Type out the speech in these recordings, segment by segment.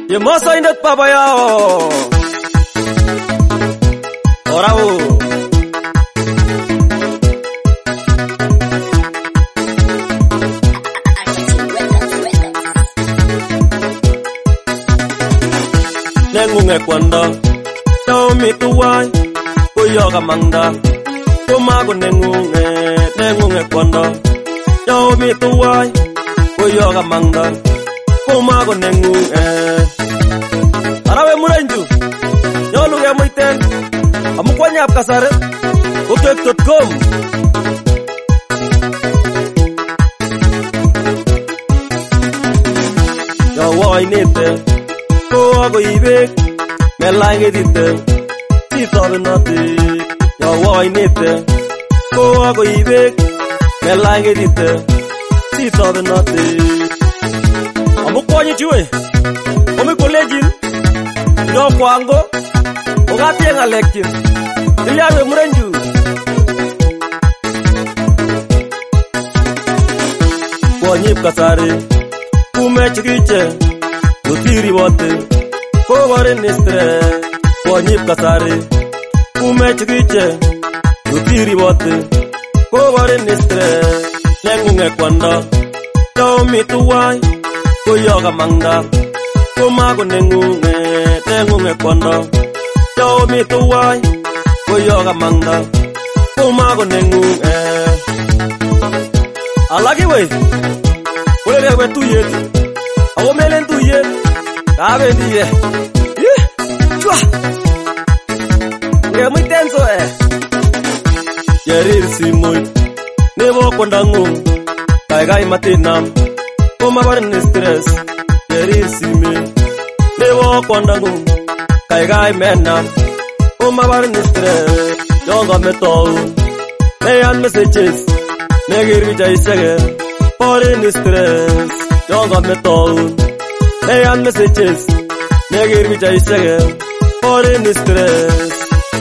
Yemosoindet baba yao Orao Nengunge kwanda Taumi tuwai Uyoga mangda Tumago nengunge kwanda Taumi tuwai Uyoga mangda Tumago nengunge Arawe murenju Nyolu ya muiten Amukwanya apkasare Ukek.com Yawa inete Koago ibek Melange dite Sitobe noti Yawa inete Koago ibek Melange dite Sitobe noti Amukwanya chiwe Omi kolejin Nyo kwango Ogati nga lekkin Iliyawe murenju Kwanyip kasari Kume chikiche Utiri wote Kowari ni stress Kwanyip kasari Kume chikiche Utiri wote Kowari ni stress Nengunge kwanda Taumi tuwai Kuyoga mangda Kumago nengunge kwanda Taumi tuwai Kuyoga mangda Kumago nengunge Alagi wey Ulerewe tuyeti Awo melen tuyeti Kabe diye Chua Nge muy tenso Yerir simoy Nebo kwanda ngung Kaigai matinam Kumabar ni stress Yerir simoy Nebo kwanda ngung Kaigai menam Kumabar ni stress Yonga metou Mayan messages Negir vijay sege Foreign stress Yonga metou Mayan messages Negir vijay sege Foreign stress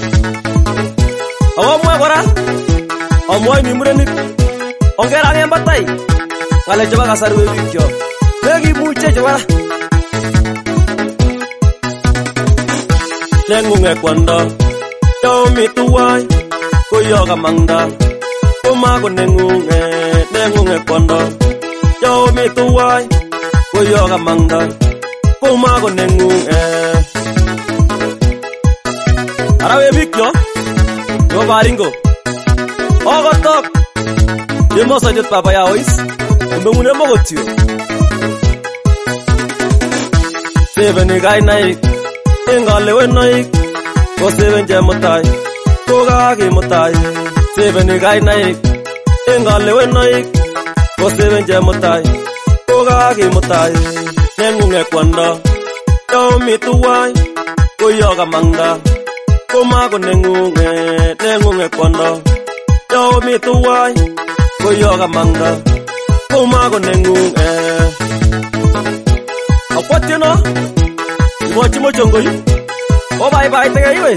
Awa mwa gora Amwa ni murenit Ongera ngembatai Kale jaba kasarwe wikyo Negi muche jaba Nengunge kwanda Taumi tuwai Kuyoga mangda Kumago nengunge kwanda Taumi tuwai Kuyoga mangda Kumago nengunge Arawe bikyo Yo baringo Ogotok Yemosoindet baba ya ois Umbemune mogotio Seveni gai naik Ingalewe naik Ko seven jemotai Ko gagi motai Seveni gai naik Ingalewe naik Ko seven jemotai Ko gagi motai Nengunge kwanda Taumi tuwai Kuyoga mangda Kumago nengunge kwanda Taumi tuwai Kuyoga mangda Kumago nengunge Akwatino Iwachi mochongo yu O bye bye tega iwe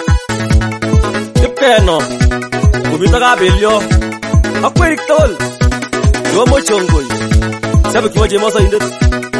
Kipkeno Kubita kabelyo Akwerik tol Yo mochongo yu Sabi kiwachi Yemosoindet